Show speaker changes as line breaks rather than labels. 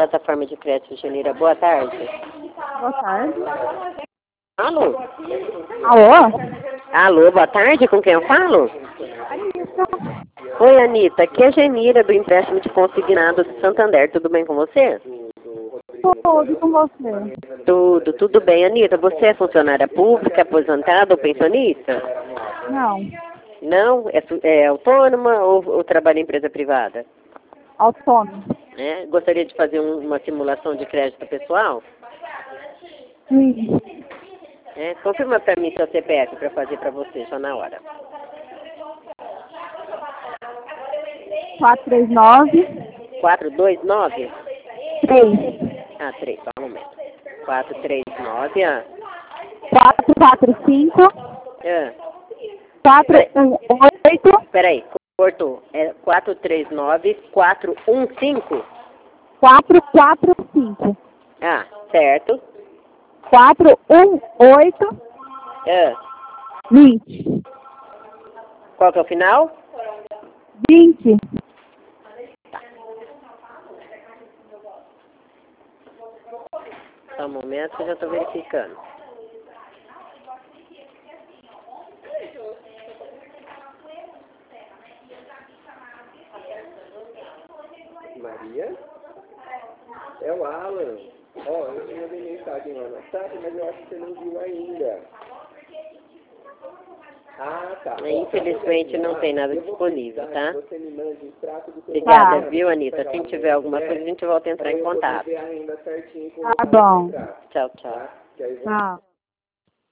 plataforma de crédito Genira. Boa tarde.
Boa tarde.
Alô?
Alô?
Alô, boa tarde. Com quem eu falo?
Anitta.
Oi, Anitta. Aqui é a Genira do empréstimo de consignado do Santander. Tudo bem com você?
Tudo com você.
Tudo bem. Anitta, você é funcionária pública, aposentada ou pensionista?
Não.
Não? É autônoma ou trabalha em empresa privada?
Autônomo.
Gostaria de fazer uma simulação de crédito pessoal?
Sim.
Confirma para mim seu CPF para fazer para você, já na hora.
439.
429?
3.
3, só um momento. 439,
445. 418.
Peraí, cortou. 439, 415?
445.
Certo.
418. 20.
Qual que é o final?
20.
Só um momento que eu já estou verificando.
Maria? É o Alan. Eu mandei mensagem lá no WhatsApp, mas eu acho que você não viu ainda. Tá.
Infelizmente não tem nada disponível, tá?
Você me manda o extrato do seu...
Obrigada, viu, Anitta? Se tiver alguma coisa, a gente volta a entrar em contato.
Tá
Tá bom.
Tchau, tchau.
Tchau.